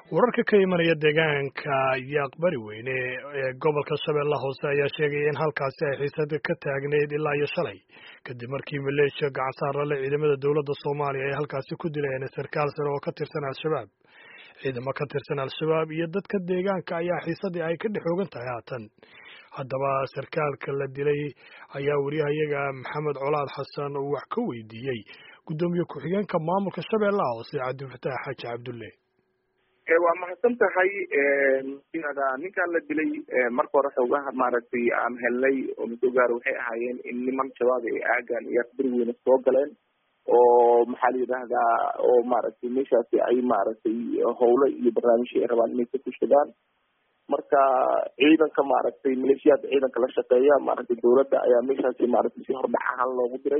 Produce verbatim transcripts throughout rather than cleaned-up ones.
wararka ka imanaya deegaanka yaaqbari weyne ee gobolka shabeelle hoose ayaa sheegaya in halkaasi ay xiisada ka taagneyd ilaa iyo shalay kadib markii maleeshiya gacan saarale ciidamada dowladda soomaaliya ay halkaasi ku dileen sarkaal sare oo ka tirsan al-shabaab ciidamo ka tirsan al-shabaab iyo dadka deegaanka ayaa xiisadii ay ka dhex oogan tahay haatan haddaba sarkaalka la dilay ayaa wariyahayaga maxamed colaad xasan oo wax ka weydiiyey guddoomiye ku-xigeenka maamulka shabeellaha hoose cabdifataax xaaji cabdulle. waa mahadsan tahay ninkaan la dilay marka hore xoogaha maaragtay aan helnay oo masoo gaaro waxay ahaayeen in niman shabaab ay aagaan iyo beri weyne soo galeen oo maxaa la yidhaahdaa oo maaragtay meeshaasi ay maaragtay howlo iyo barnaamijyo ay rabaan inay ka fushadaan marka ciidanka maaragtay maleeshiyaadka ciidanka la shaqeeya maaragtay dawladda ayaa meeshaasi maaragtay si hordhac ahaan loogu diray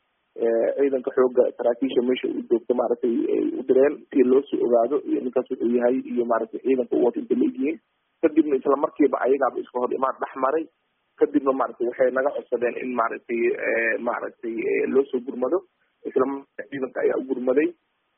ciidanka xooga saraakiisha meesha u joogta maaragtay ay u direen si loo soo ogaado iyo ninkaas wuxuu yahay iyo maaragtay ciidanka uwata inta la egyihiin kadibna isla markiiba ayagaaba iska hor imaan dhex maray kadibna maaragtay waxay naga codsadeen in maaragtay maaragtay loo soo gurmado isla markaa ciidanka ayaa u gurmaday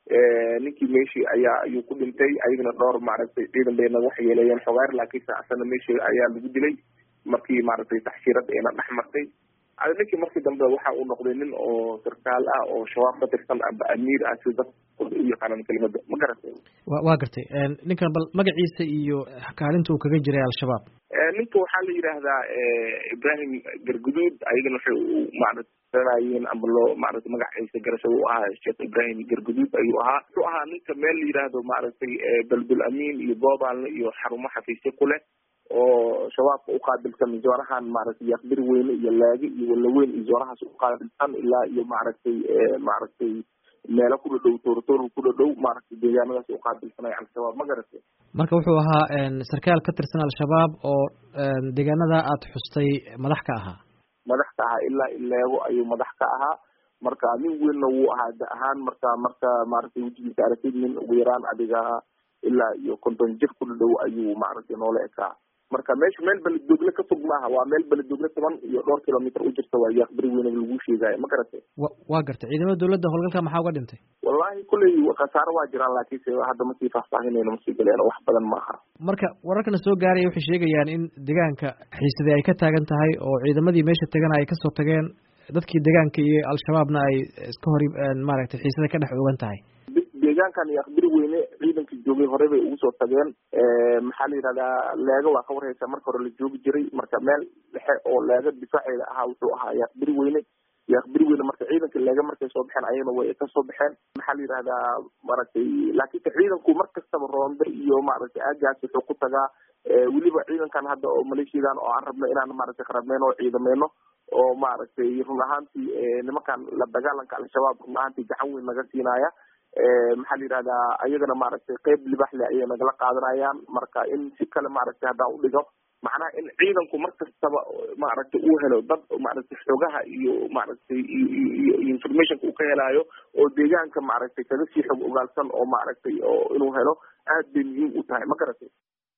ninkii meeshii ayaa ayuu ku dhintay ayagana dhowr maaragtay ciidan bay naga waxyeeleeyeen xogaar laakiin saacasana meeshii ayaa lagu dilay markii maaragtay taxshiirada ayna dhex martay ninkii markii dambe waxa uu noqday nin oo sarkaal ah oo shabaab ka tirsan amba amiir ah si dadka u yaqaanaan kelimada ma garatay waa gartay ninkan bal magaciisa iyo kaalinta uu kaga jiray al-shabaab ninka waxaa la yidhaahdaa ibrahim garguduud ayagana waxay u maaragtayeen amba loo maaragtay magaciisa garashada u ahaa sheekh ibrahim garguduud ayuu ahaa wuxuu ahaa ninka meel la yidhaahdo maaragtay beldul amiin iyo boobaanle iyo xarumo xafiisyo ku leh oo shabaabka uqaabilsan zoonahan maaragtay yaaqbiri weyne iyo laagi iyo walaweyn iyo zoonahaas uqaabilsan ilaa iyo maaragtay maaragtay meelo ku dhadhow tooratoor ku dhadhow maaragtay deegaanadaas uqaabilsanay al-shabaab ma garatay marka wuxuu ahaa sarkaal ka tirsan al-shabaab oo deegaanada aad xustay madax ka ahaa madax ka ahaa ilaa ileego ayuu madax ka ahaa marka nin weynna wuu ahaa da ahaan marka marka maaragtay wejigiisa aragtid nin ugu yaraan adiga ilaa iyo konton jir ku dhadhow ayuu maaragtay noola ekaa marka meesha meel beledogle ka fog maaha waa meel beledogle toban iyo dhowr kilomitr u jirta waa yaaqbari weyne lagu sheegaayo ma garatay wa waa gartay ciidamada dawladda howlgalka maxaa uga dhintay wallahi kulley khasaaro waa jiraan laakiinse hadda masii faahfaahinayno masii galeen wax badan maaha marka wararkana soo gaaraya waxay sheegayaan in deegaanka xiisadii ay ka taagan tahay oo ciidamadii meesha tagana ay kasoo tageen dadkii deegaanka iyo al-shabaabna ay iska hor maaragtay xiisada ka dhex oogan tahay deegaankan yaaqbiri weyne ciidanka joogay hore bay ugu soo tageen maxaa la yidhahdaa leega waa ka warhaysa marka hore la joogi jiray marka meel dhexe oo leega difaaceeda ahaa wuxuu ahaa yaaqbiri weyne yaaqbiri weyne marka ciidanka leega markay soo baxeen ayagana way kasoo baxeen maxaa la yidhahdaa maaragtay laakiinse ciidanku mar kastaba roonde iyo maaragtay aagaas wuxuu ku tagaa weliba ciidankan hadda oo maleeshiyadan oo aan rabno inaan maaragtay qarabmeyno oo ciidameyno oo maaragtay run ahaantii nimankan la dagaalanka al-shabaab run ahaantii gacan weyn naga siinaya maxaa la yidhahdaa ayagana maaragtay qeyb libaxle ayay nagala qaadanayaan marka in si kale maaragtay haddaan udhigo macnaha in ciidanku mar kastaba maaragtay uu helo dad maaragtay xogaha iyo maaragtay iyo informationka uu ka helaayo oo deegaanka maaragtay kaga sii xog ogaalsan oo maaragtay oo inuu helo aad bay muhiim u tahay ma garatay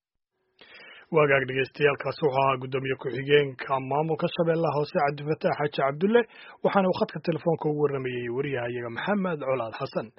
waagaag dhegeystayaaalkaasi wuxuu ahaa guddoomiye ku-xigeenka maamulka shabeellaha hoose cabdifataax xaaji cabdulle waxaana uu khadka telefoonka ugu warramayey wariyahayaga maxamed colaad xasan.